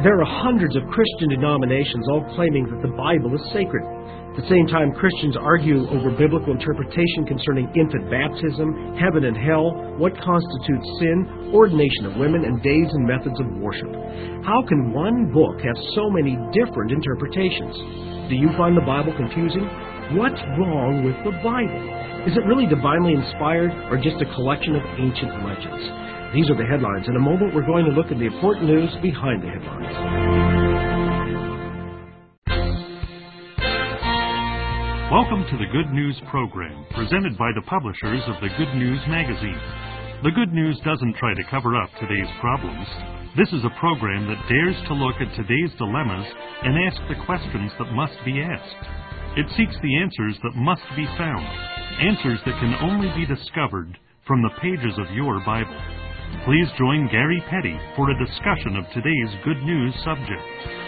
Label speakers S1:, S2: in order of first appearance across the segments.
S1: There are hundreds of Christian denominations all claiming that the Bible is sacred. At the same time, Christians argue over biblical interpretation concerning infant baptism, heaven and hell, what constitutes sin, ordination of women, and days and methods of worship. How can one book have so many different interpretations? Do you find the Bible confusing? What's wrong with the Bible? Is it really divinely inspired or just a collection of ancient legends? These are the headlines. In a moment, we're going to look at the important news behind the headlines.
S2: Welcome to the Good News Program, presented by the publishers of the Good News Magazine. The Good News doesn't try to cover up today's problems. This is a program that dares to look at today's dilemmas and ask the questions that must be asked. It seeks the answers that must be found, answers that can only be discovered from the pages of your Bible. Please join Gary Petty for a discussion of today's good news subject.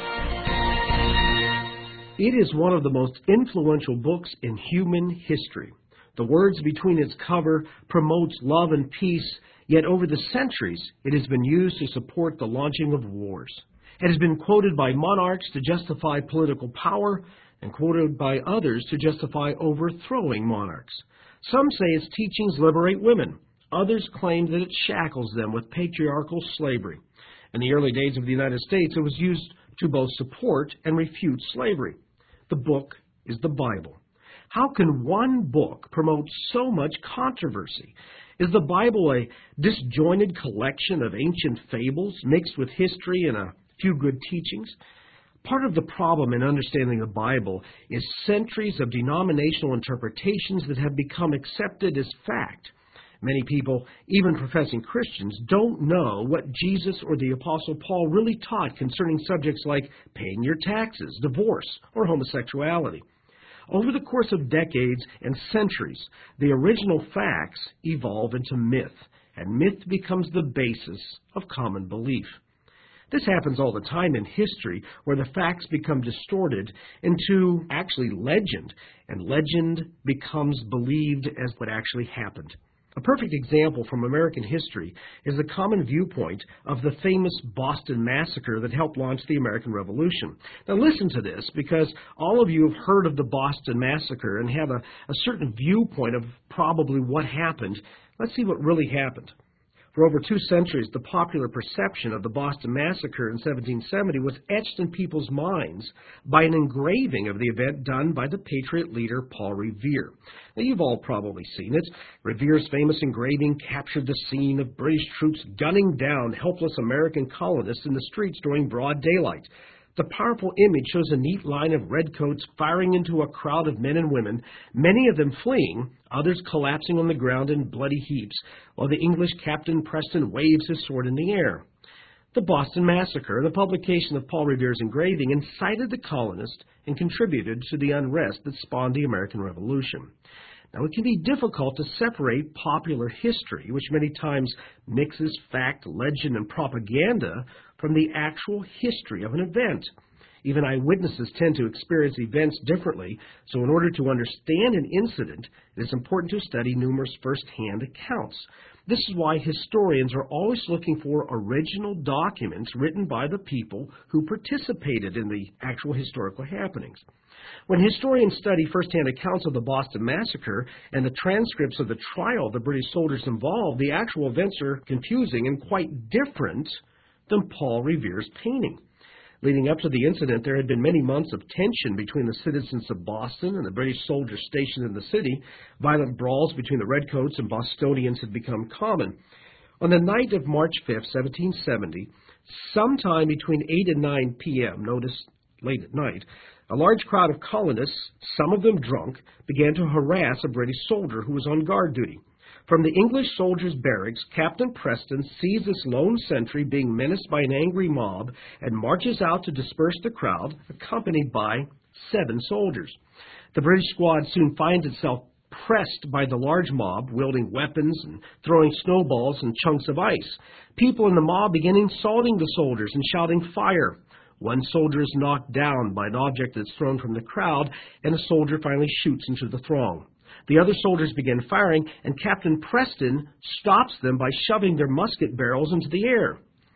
S1: It is one of the most influential books in human history. The words between its cover promotes love and peace, yet over the centuries it has been used to support the launching of wars. It has been quoted by monarchs to justify political power and quoted by others to justify overthrowing monarchs. Some say its teachings liberate women. Others claim that it shackles them with patriarchal slavery. In the early days of the United States, it was used to both support and refute slavery. The book is the Bible. How can one book promote so much controversy? Is the Bible a disjointed collection of ancient fables mixed with history and a few good teachings? Part of the problem in understanding the Bible is centuries of denominational interpretations that have become accepted as fact. Many people, even professing Christians, don't know what Jesus or the Apostle Paul really taught concerning subjects like paying your taxes, divorce, or homosexuality. Over the course of decades and centuries, the original facts evolve into myth, and myth becomes the basis of common belief. This happens all the time in history, where the facts become distorted into actually legend, and legend becomes believed as what actually happened. A perfect example from American history is the common viewpoint of the famous Boston Massacre that helped launch the American Revolution. Now listen to this, because all of you have heard of the Boston Massacre and have a certain viewpoint of probably what happened. Let's see what really happened. For over 2 centuries, the popular perception of the Boston Massacre in 1770 was etched in people's minds by an engraving of the event done by the Patriot leader Paul Revere. Now, you've all probably seen it. Revere's famous engraving captured the scene of British troops gunning down helpless American colonists in the streets during broad daylight. The powerful image shows a neat line of redcoats firing into a crowd of men and women, many of them fleeing, others collapsing on the ground in bloody heaps, while the English Captain Preston waves his sword in the air. The Boston Massacre, the publication of Paul Revere's engraving, incited the colonists and contributed to the unrest that spawned the American Revolution. Now, it can be difficult to separate popular history, which many times mixes fact, legend, and propaganda, from the actual history of an event. Even eyewitnesses tend to experience events differently, so in order to understand an incident, it is important to study numerous first-hand accounts. This is why historians are always looking for original documents written by the people who participated in the actual historical happenings. When historians study first-hand accounts of the Boston Massacre and the transcripts of the trial of the British soldiers involved, the actual events are confusing and quite different than Paul Revere's painting. Leading up to the incident, there had been many months of tension between the citizens of Boston and the British soldiers stationed in the city. Violent brawls between the Redcoats and Bostonians had become common. On the night of March 5, 1770, sometime between 8 and 9 p.m., notice late at night, a large crowd of colonists, some of them drunk, began to harass a British soldier who was on guard duty. From the English soldiers' barracks, Captain Preston sees this lone sentry being menaced by an angry mob and marches out to disperse the crowd, accompanied by 7 soldiers. The British squad soon finds itself pressed by the large mob, wielding weapons and throwing snowballs and chunks of ice. People in the mob begin insulting the soldiers and shouting fire. One soldier is knocked down by an object that's thrown from the crowd, and a soldier finally shoots into the throng. The other soldiers begin firing, and Captain Preston stops them by shoving their musket barrels into the air.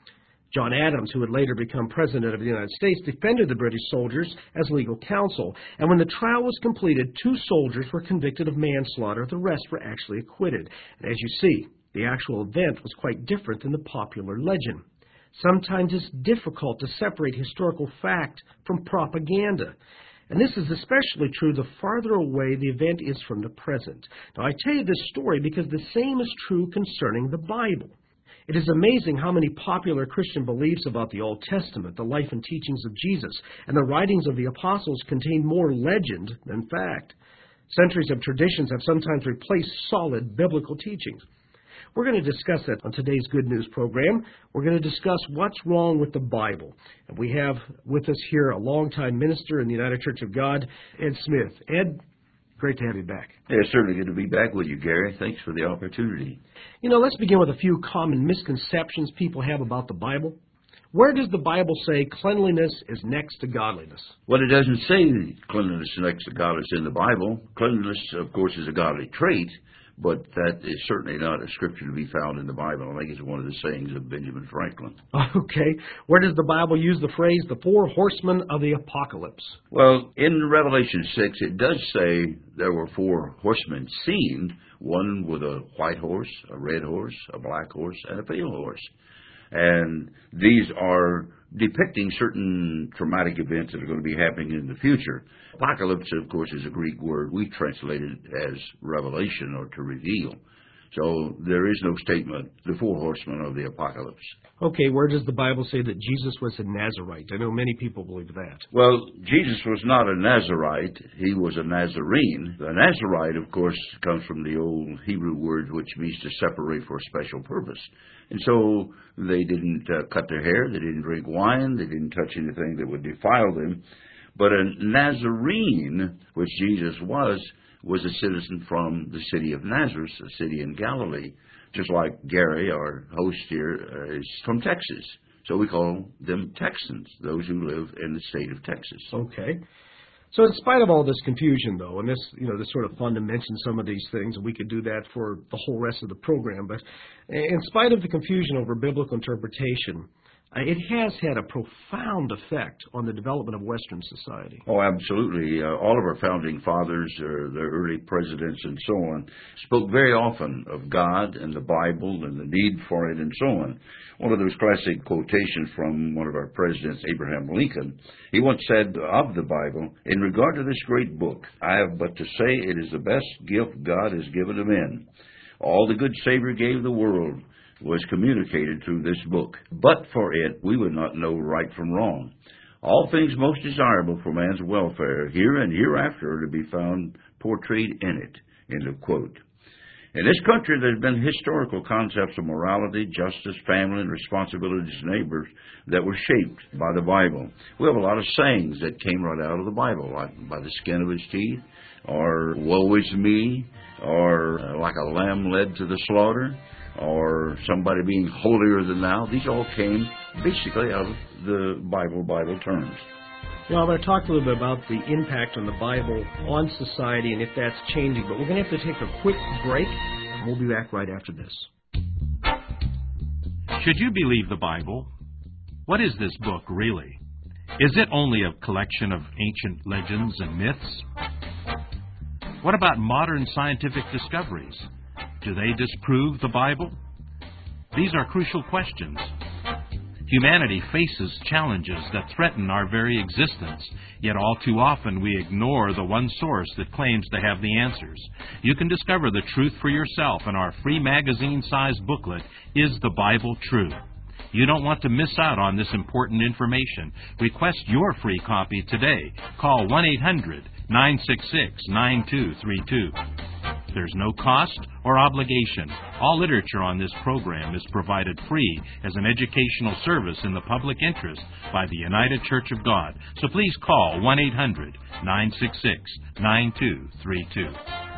S1: John Adams, who would later become President of the United States, defended the British soldiers as legal counsel. And when the trial was completed, 2 soldiers were convicted of manslaughter. The rest were actually acquitted. And as you see, the actual event was quite different than the popular legend. Sometimes it's difficult to separate historical fact from propaganda. And this is especially true the farther away the event is from the present. Now, I tell you this story because the same is true concerning the Bible. It is amazing how many popular Christian beliefs about the Old Testament, the life and teachings of Jesus, and the writings of the apostles contain more legend than fact. Centuries of traditions have sometimes replaced solid biblical teachings. We're going to discuss that on today's Good News program. We're going to discuss what's wrong with the Bible. And we have with us here a longtime minister in the United Church of God, Ed Smith. Ed, great to have you back.
S3: Yeah, it's certainly good to be back with you, Gary. Thanks for the opportunity.
S1: Let's begin with a few common misconceptions people have about the Bible. Where does the Bible say cleanliness is next to godliness?
S3: Well, it doesn't say cleanliness is next to godliness in the Bible. Cleanliness, of course, is a godly trait, but that is certainly not a scripture to be found in the Bible. I think it's one of the sayings of Benjamin Franklin.
S1: Okay. Where does the Bible use the phrase, the 4 horsemen of the apocalypse?
S3: Well, in Revelation 6, it does say there were 4 horsemen seen, one with a white horse, a red horse, a black horse, and a pale horse. And these are depicting certain traumatic events that are going to be happening in the future. Apocalypse, of course, is a Greek word. We translate it as revelation or to reveal. So there is no statement, the 4 horsemen of the apocalypse.
S1: Okay, where does the Bible say that Jesus was a Nazarite? I know many people believe that.
S3: Well, Jesus was not a Nazarite. He was a Nazarene. The Nazarite, of course, comes from the old Hebrew word which means to separate for a special purpose. And so they didn't cut their hair, they didn't drink wine, they didn't touch anything that would defile them. But a Nazarene, which Jesus was a citizen from the city of Nazareth, a city in Galilee, just like Gary, our host here, is from Texas. So we call them Texans, those who live in the state of Texas.
S1: Okay. So in spite of all this confusion, though, and this sort of fun to mention some of these things, and we could do that for the whole rest of the program, but in spite of the confusion over biblical interpretation, it has had a profound effect on the development of Western society.
S3: Oh, absolutely. All of our founding fathers, the early presidents and so on, spoke very often of God and the Bible and the need for it and so on. One of those classic quotations from one of our presidents, Abraham Lincoln, he once said of the Bible, "In regard to this great book, I have but to say it is the best gift God has given to men. All the good Savior gave the world was communicated through this book. But for it, we would not know right from wrong. All things most desirable for man's welfare, here and hereafter, are to be found portrayed in it." End of quote. In this country, there's been historical concepts of morality, justice, family, and responsibility to neighbors that were shaped by the Bible. We have a lot of sayings that came right out of the Bible, like "by the skin of his teeth," or "woe is me," or "like a lamb led to the slaughter," or "somebody being holier than thou." These all came basically out of the Bible terms.
S1: Well, I talked a little bit about the impact on the Bible on society and if that's changing, but we're going to have to take a quick break, and we'll be back right after this.
S2: Should you believe the Bible? What is this book, really? Is it only a collection of ancient legends and myths? What about modern scientific discoveries? Do they disprove the Bible? These are crucial questions. Humanity faces challenges that threaten our very existence, yet all too often we ignore the one source that claims to have the answers. You can discover the truth for yourself in our free magazine-sized booklet, Is the Bible True? You don't want to miss out on this important information. Request your free copy today. Call 1-800-966-9232. There's no cost or obligation. All literature on this program is provided free as an educational service in the public interest by the United Church of God. So please call 1-800-966-9232.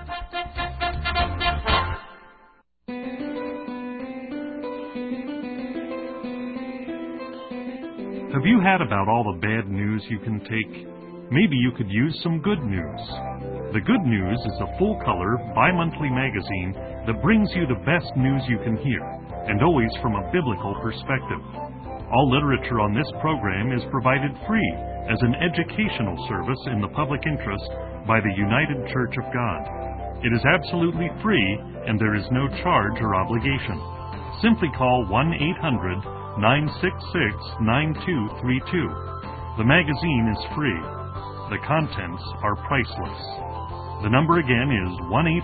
S2: Have you had about all the bad news you can take? Maybe you could use some good news. The Good News is a full-color, bi-monthly magazine that brings you the best news you can hear, and always from a biblical perspective. All literature on this program is provided free as an educational service in the public interest by the United Church of God. It is absolutely free, and there is no charge or obligation. Simply call 1-800-966-9232. The magazine is free. The contents are priceless. The number again is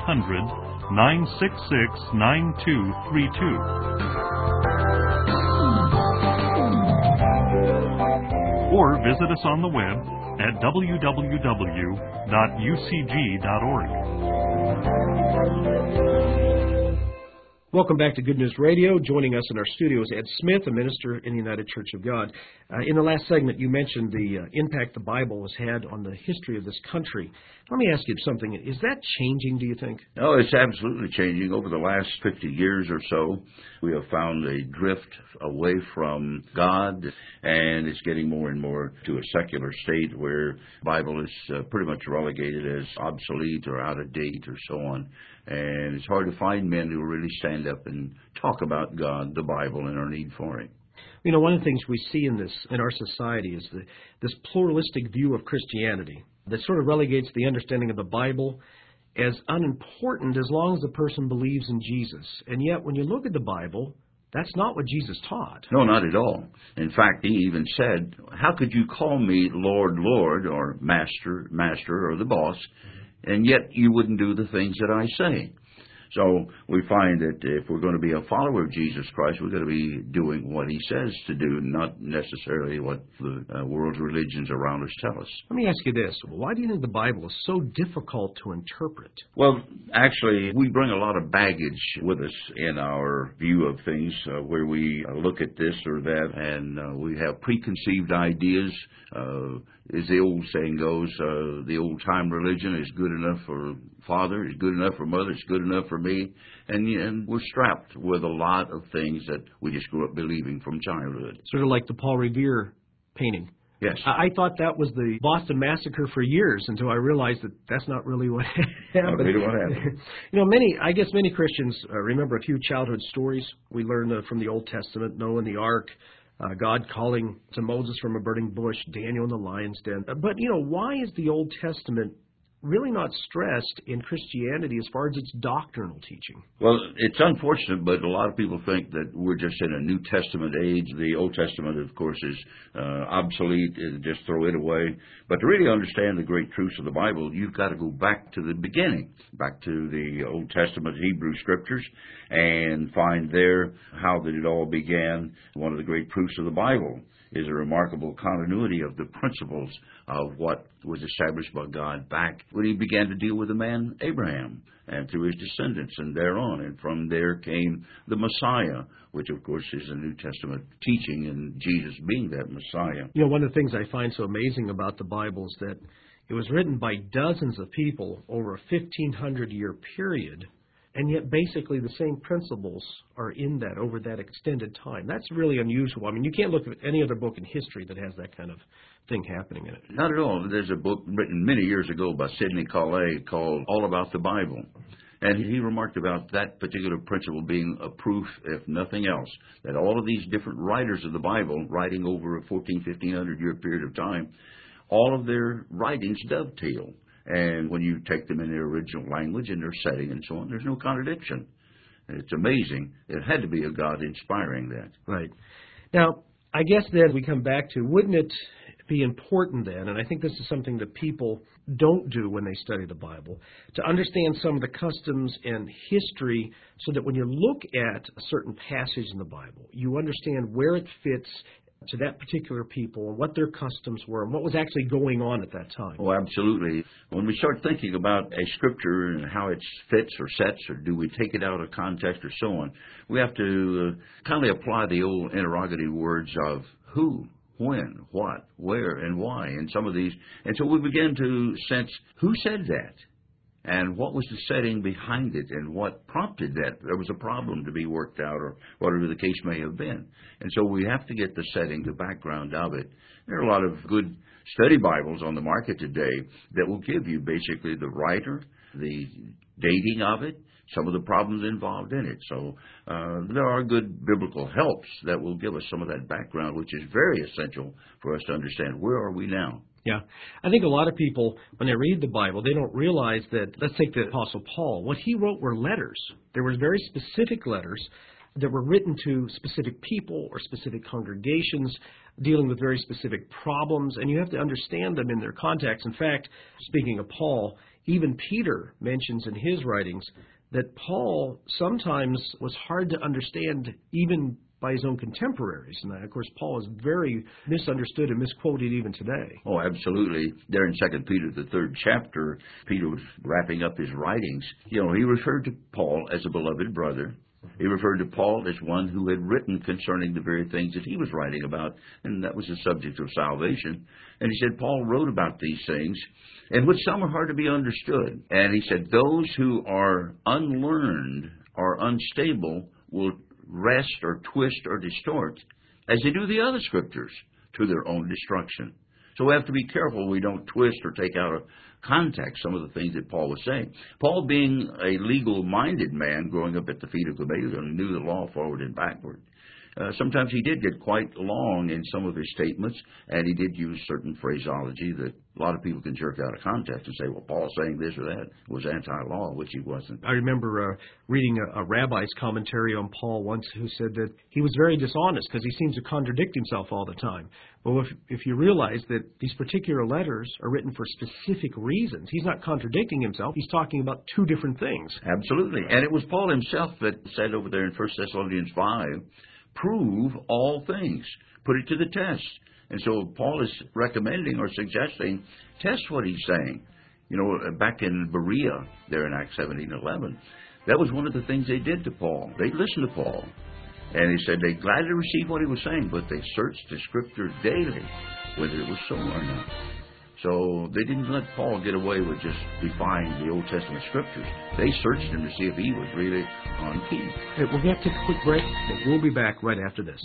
S2: 1-800-966-9232. Or visit us on the web at www.ucg.org.
S1: Welcome back to Good News Radio. Joining us in our studio is Ed Smith, a minister in the United Church of God. In the last segment, you mentioned the impact the Bible has had on the history of this country. Let me ask you something. Is that changing, do you think?
S3: Oh, it's absolutely changing. Over the last 50 years or so, we have found a drift away from God, and it's getting more and more to a secular state where the Bible is pretty much relegated as obsolete or out of date or so on. And it's hard to find men who really stand up and talk about God, the Bible, and our need for it.
S1: You know, one of the things we see in our society is this pluralistic view of Christianity that sort of relegates the understanding of the Bible as unimportant as long as the person believes in Jesus. And yet, when you look at the Bible, that's not what Jesus taught.
S3: No, not at all. In fact, he even said, how could you call me Lord, Lord, or Master, Master, or the boss, and yet you wouldn't do the things that I say? So we find that if we're going to be a follower of Jesus Christ, we're going to be doing what he says to do, not necessarily what the world's religions around us tell us.
S1: Let me ask you this. Why do you think the Bible is so difficult to interpret?
S3: Well, actually, we bring a lot of baggage with us in our view of things where we look at this or that, and we have preconceived ideas. As the old saying goes, the old-time religion is good enough for father, is good enough for mother, is good enough for me. And we're strapped with a lot of things that we just grew up believing from childhood.
S1: Sort of like the Paul Revere painting.
S3: Yes.
S1: I thought that was the Boston Massacre for years until I realized that that's not really what happened.
S3: Not really what happened.
S1: You know, many Christians remember a few childhood stories we learned from the Old Testament, Noah and the Ark, God calling to Moses from a burning bush, Daniel in the lion's den. But, you know, why is the Old Testament really not stressed in Christianity as far as its doctrinal teaching?
S3: Well, it's unfortunate, but a lot of people think that we're just in a New Testament age. The Old Testament, of course, is obsolete. Just throw it away. But to really understand the great truths of the Bible, you've got to go back to the beginning, back to the Old Testament Hebrew Scriptures, and find there how that it all began. One of the great proofs of the Bible is a remarkable continuity of the principles of what was established by God back when he began to deal with the man Abraham and through his descendants and thereon. And from there came the Messiah, which of course is a New Testament teaching, and Jesus being that Messiah.
S1: You know, one of the things I find so amazing about the Bible is that it was written by dozens of people over a 1,500-year period, and yet basically the same principles are in that over that extended time. That's really unusual. I mean, you can't look at any other book in history that has that kind of thing happening in it.
S3: Not at all. There's a book written many years ago by Sidney Collet called All About the Bible. And he remarked about that particular principle being a proof, if nothing else, that all of these different writers of the Bible, writing over a 1,500-year period of time, all of their writings dovetail. And when you take them in their original language and their setting and so on, there's no contradiction. It's amazing. It had to be a God inspiring that.
S1: Right. Now, I guess then we come back to, wouldn't it be important then, and I think this is something that people don't do when they study the Bible, to understand some of the customs and history so that when you look at a certain passage in the Bible, you understand where it fits to that particular people and what their customs were and what was actually going on at that time.
S3: Oh, absolutely. When we start thinking about a scripture and how it fits or sets, or do we take it out of context or so on, we have to kindly apply the old interrogative words of who, when, what, where, and why in some of these. And so we begin to sense who said that and what was the setting behind it and what prompted that. There was a problem to be worked out or whatever the case may have been. And so we have to get the setting, the background of it. There are a lot of good study Bibles on the market today that will give you basically the writer, the dating of it, some of the problems involved in it. So there are good biblical helps that will give us some of that background, which is very essential for us to understand where are we now.
S1: Yeah. I think a lot of people, when they read the Bible, they don't realize that, let's take the Apostle Paul. What he wrote were letters. There were very specific letters that were written to specific people or specific congregations dealing with very specific problems, and you have to understand them in their context. In fact, speaking of Paul, even Peter mentions in his writings that Paul sometimes was hard to understand even by his own contemporaries. And of course, Paul is very misunderstood and misquoted even today.
S3: Oh, absolutely. There in 2 Peter, the 3rd chapter, Peter was wrapping up his writings. He referred to Paul as a beloved brother. He referred to Paul as one who had written concerning the very things that he was writing about, and that was the subject of salvation. And he said, Paul wrote about these things, and which some are hard to be understood. And he said, those who are unlearned or unstable will wrest or twist or distort, as they do the other scriptures, to their own destruction. So we have to be careful we don't twist or take out of context some of the things that Paul was saying. Paul, being a legal-minded man growing up at the feet of Gamaliel, and knew the law forward and backward, sometimes he did get quite long in some of his statements, and he did use certain phraseology that a lot of people can jerk out of context and say, well, Paul saying this or that was anti-law, which he wasn't.
S1: I remember reading a rabbi's commentary on Paul once who said that he was very dishonest because he seems to contradict himself all the time. Well, if you realize that these particular letters are written for specific reasons, he's not contradicting himself. He's talking about two different things.
S3: Absolutely. And it was Paul himself that said over there in 1 Thessalonians 5, prove all things. Put it to the test. And so Paul is recommending or suggesting, test what he's saying. Back in Berea, there in Acts 17:11, that was one of the things they did to Paul. They listened to Paul. And he said they gladly received what he was saying, but they searched the Scripture daily, whether it was so or not. So they didn't let Paul get away with just defying the Old Testament Scriptures. They searched him to see if he was really on key.
S1: Hey, we'll have to take a quick break, but we'll be back right after this.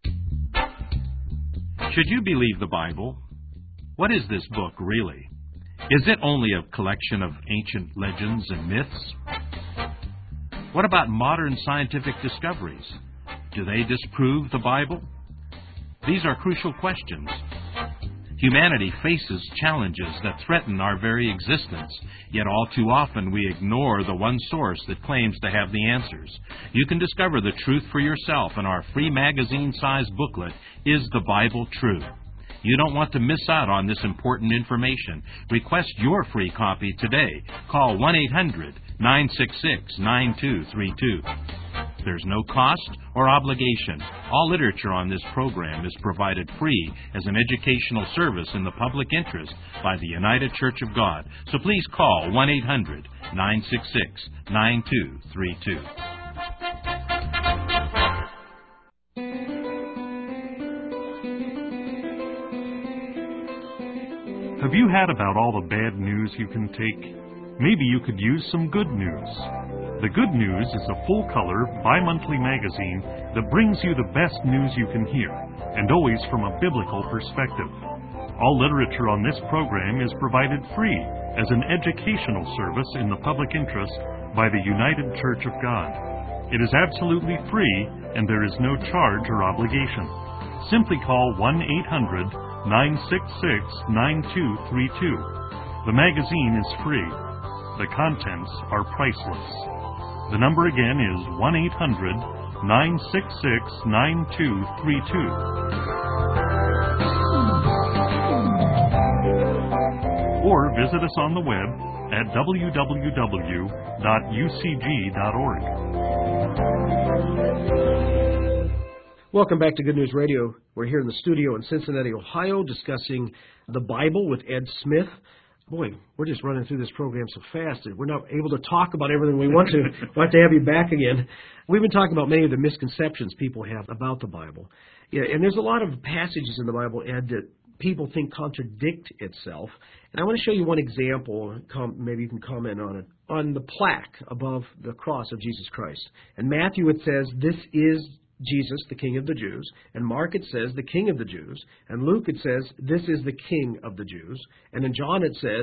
S2: Should you believe the Bible? What is this book really? Is it only a collection of ancient legends and myths? What about modern scientific discoveries? Do they disprove the Bible? These are crucial questions. Humanity faces challenges that threaten our very existence, yet all too often we ignore the one source that claims to have the answers. You can discover the truth for yourself in our free magazine-sized booklet, Is the Bible True? You don't want to miss out on this important information. Request your free copy today. Call 1-800-966-9232. There's no cost or obligation. All literature on this program is provided free as an educational service in the public interest by the United Church of God. So please call 1-800-966-9232. Have you had about all the bad news you can take? Maybe you could use some good news. The Good News is a full-color, bi-monthly magazine that brings you the best news you can hear, and always from a biblical perspective. All literature on this program is provided free as an educational service in the public interest by the United Church of God. It is absolutely free, and there is no charge or obligation. Simply call 1-800-966-9232. The magazine is free. The contents are priceless. The number again is 1-800-966-9232. Or visit us on the web at www.ucg.org.
S1: Welcome back to Good News Radio. We're here in the studio in Cincinnati, Ohio, discussing the Bible with Ed Smith. Boy, we're just running through this program so fast that we're not able to talk about everything we want to. We'll have to have you back again. We've been talking about many of the misconceptions people have about the Bible. Yeah, and there's a lot of passages in the Bible, Ed, that people think contradict itself. And I want to show you one example. Maybe you can comment on it. On the plaque above the cross of Jesus Christ. In Matthew it says, "This is Jesus, the King of the Jews." And Mark it says, "the King of the Jews." And Luke it says, "This is the King of the Jews." And in John it says,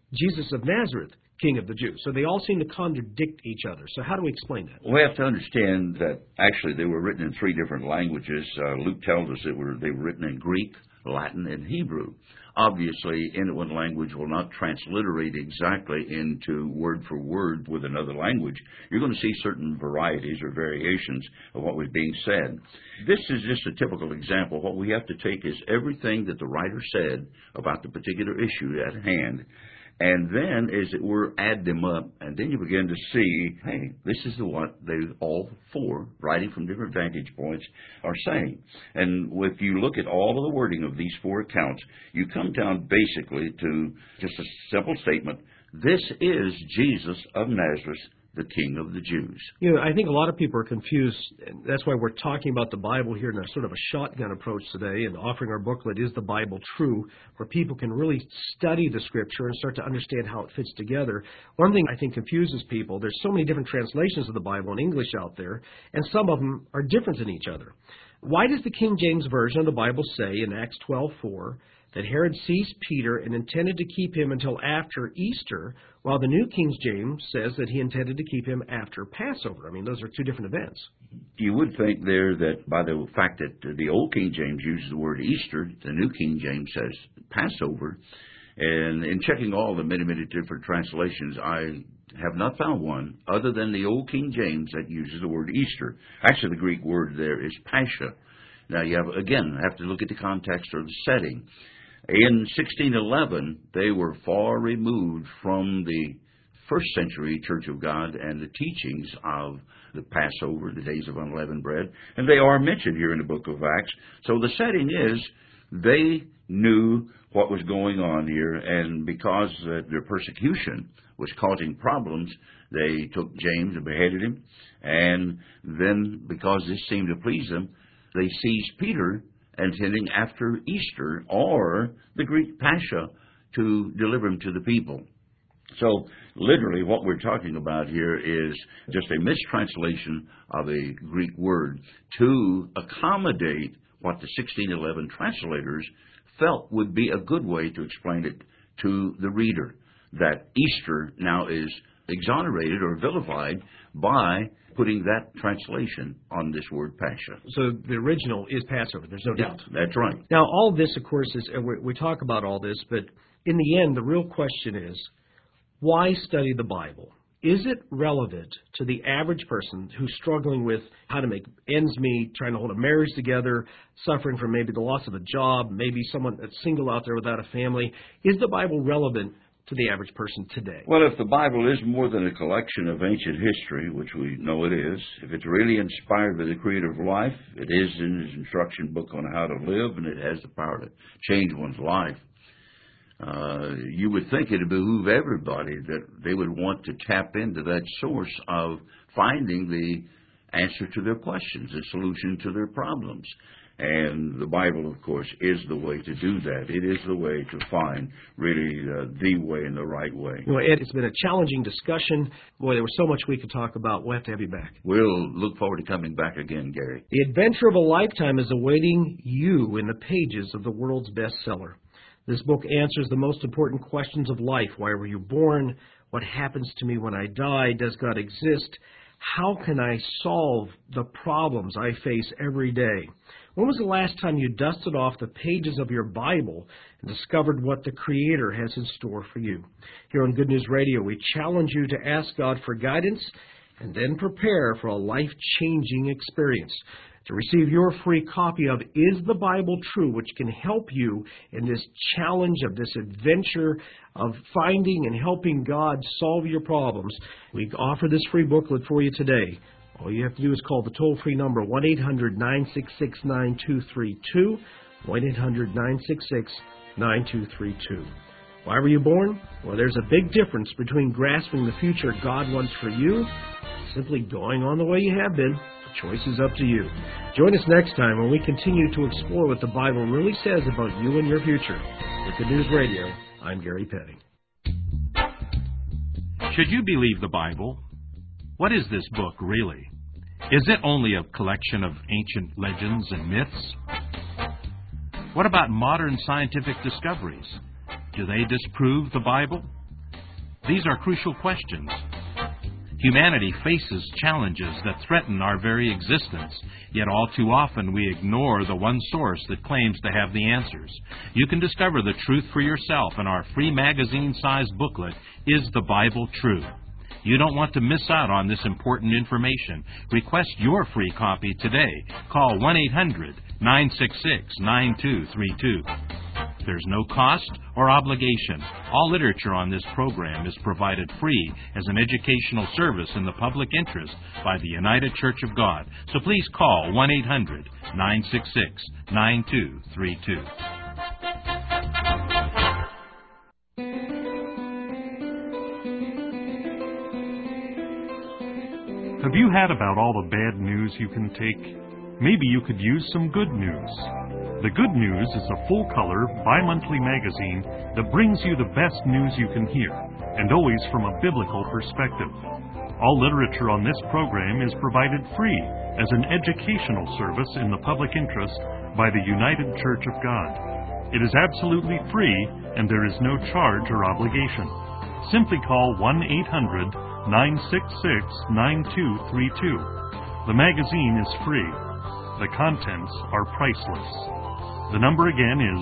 S1: Jesus of Nazareth, King of the Jews. So they all seem to contradict each other. So how do we explain that?
S3: We have to understand that actually they were written in three different languages. Luke tells us they were written in Greek, Latin, and Hebrew. Obviously, any one language will not transliterate exactly into word for word with another language. You're going to see certain varieties or variations of what was being said. This is just a typical example. What we have to take is everything that the writer said about the particular issue at hand, and then, as it were, add them up, and then you begin to see, hey, this is what they all four, writing from different vantage points, are saying. And if you look at all of the wording of these four accounts, you come down basically to just a simple statement: this is Jesus of Nazareth, the King of the Jews.
S1: You know, I think a lot of people are confused, and that's why we're talking about the Bible here in a sort of a shotgun approach today, and offering our booklet, Is the Bible True?, where people can really study the Scripture and start to understand how it fits together. One thing I think confuses people, there's so many different translations of the Bible in English out there, and some of them are different than each other. Why does the King James Version of the Bible say in Acts 12:4 that Herod seized Peter and intended to keep him until after Easter, while the New King James says that he intended to keep him after Passover? I mean, those are two different events.
S3: You would think there that by the fact that the Old King James uses the word Easter, the New King James says Passover. And in checking all the many, many different translations, I have not found one other than the Old King James that uses the word Easter. Actually, the Greek word there is Pascha. Now, you have to look at the context or the setting. In 1611, they were far removed from the first century Church of God and the teachings of the Passover, the days of unleavened bread, and they are mentioned here in the book of Acts. So the setting is they knew what was going on here, and because their persecution was causing problems, they took James and beheaded him, and then because this seemed to please them, they seized Peter, intending after Easter, or the Greek Pascha, to deliver him to the people. So, literally, what we're talking about here is just a mistranslation of a Greek word to accommodate what the 1611 translators felt would be a good way to explain it to the reader, that Easter now is exonerated or vilified by putting that translation on this word Pascha.
S1: So the original is Passover, there's no doubt.
S3: That's right.
S1: Now, all this, of course, is we talk about all this, but in the end, the real question is, why study the Bible? Is it relevant to the average person who's struggling with how to make ends meet, trying to hold a marriage together, suffering from maybe the loss of a job, maybe someone that's single out there without a family? Is the Bible relevant to the average person today?
S3: Well, if the Bible is more than a collection of ancient history, which we know it is, if it's really inspired by the Creator of life, it is in His instruction book on how to live, and it has the power to change one's life. You would think it would behoove everybody that they would want to tap into that source of finding the answer to their questions, the solution to their problems. And the Bible, of course, is the way to do that. It is the way to find really the way and the right way.
S1: You know, Ed, it's been a challenging discussion. Boy, there was so much we could talk about. We'll have to have you back.
S3: We'll look forward to coming back again, Gary.
S1: The adventure of a lifetime is awaiting you in the pages of the world's bestseller. This book answers the most important questions of life. Why were you born? What happens to me when I die? Does God exist? How can I solve the problems I face every day? When was the last time you dusted off the pages of your Bible and discovered what the Creator has in store for you? Here on Good News Radio, we challenge you to ask God for guidance and then prepare for a life-changing experience. To receive your free copy of Is the Bible True?, which can help you in this challenge of this adventure of finding and helping God solve your problems, we offer this free booklet for you today. All you have to do is call the toll-free number 1-800-966-9232, 1-800-966-9232. Why were you born? Well, there's a big difference between grasping the future God wants for you and simply going on the way you have been. The choice is up to you. Join us next time when we continue to explore what the Bible really says about you and your future. With Good News Radio, I'm Gary Petty.
S2: Should you believe the Bible? What is this book, really? Is it only a collection of ancient legends and myths? What about modern scientific discoveries? Do they disprove the Bible?
S4: These are crucial questions. Humanity faces challenges that threaten our very existence, yet all too often we ignore the one source that claims to have the answers. You can discover the truth for yourself in our free magazine-sized booklet, Is the Bible True? You don't want to miss out on this important information. Request your free copy today. Call 1-800-966-9232. There's no cost or obligation. All literature on this program is provided free as an educational service in the public interest by the United Church of God. So please call 1-800-966-9232.
S2: Have you had about all the bad news you can take? Maybe you could use some good news. The Good News is a full-color, bi-monthly magazine that brings you the best news you can hear, and always from a biblical perspective. All literature on this program is provided free as an educational service in the public interest by the United Church of God. It is absolutely free, and there is no charge or obligation. Simply call 1-800-966-9232. The magazine is free. The contents are priceless. The number again is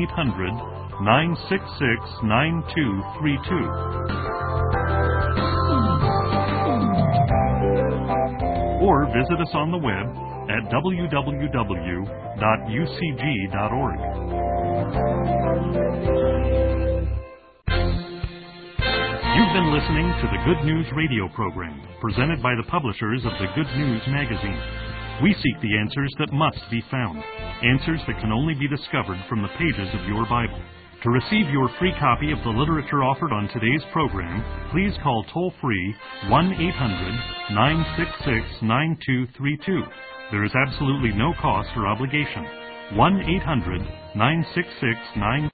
S2: 1-800-966-9232. Or visit us on the web at www.ucg.org. You've been listening to the Good News radio program, presented by the publishers of the Good News magazine. We seek the answers that must be found, answers that can only be discovered from the pages of your Bible. To receive your free copy of the literature offered on today's program, please call toll-free 1-800-966-9232. There is absolutely no cost or obligation. 1-800-966-9232.